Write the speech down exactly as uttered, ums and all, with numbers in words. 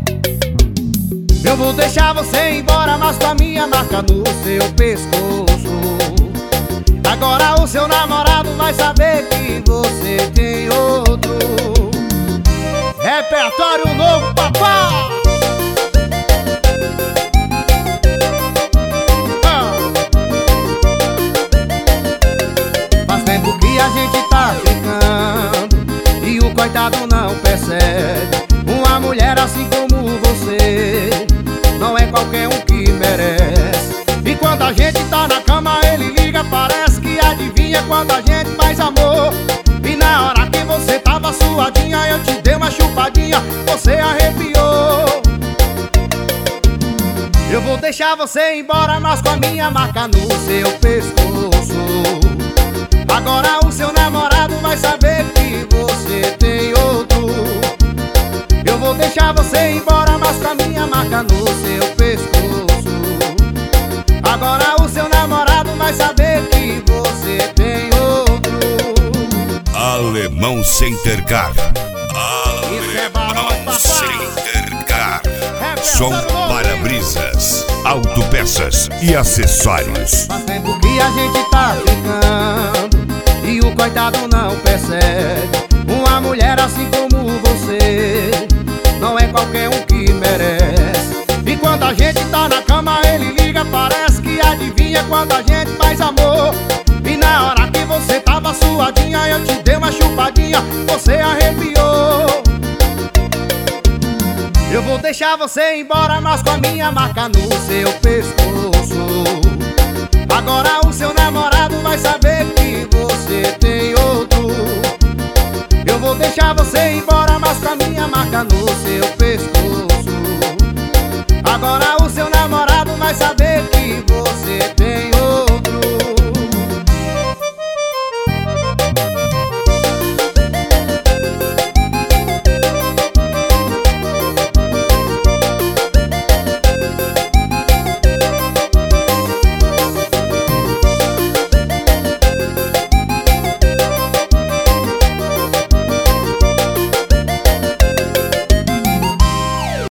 Eu vou deixar você ir embora, mas com a minha marca no seu pescoço. Agora o seu namorado vai saber que você tem outro. Repertório novo, papá! Ah. Faz tempo que a gente tá ficando e o coitado não percebe. Uma mulher assim como você não é qualquer um que merece. E quando a gente tá na cama ele liga, parece que adivinha quando a gente faz amor. E na hora que você tava suadinha, eu te dei uma chupadinha, você arrepiou. Eu vou deixar você ir embora, mas com a minha marca no seu pescoço. Agora o seu namorado vai saber que você tem outro. Eu vou deixar você ir embora, mas com a minha marca no seu pescoço. Agora o seu namorado vai saber que você tem outro. Alemão Centercar. Alemão Centercar. Som, para-brisas, autopeças e acessórios. Faz tempo que a gente tá ficando e o coitado não percebe. Uma mulher assim como você não é qualquer um que merece. E quando a gente tá na cama ele liga, parece que adivinha quando a gente faz amor. E na hora que você tava suadinha, eu te dei uma chupadinha, você arrepiou. Eu vou deixar você ir embora, mas com a minha marca no seu pescoço. Agora o seu namorado vai saber que você tem outro. Eu vou deixar você ir embora, mas com a minha marca no seu pescoço. Agora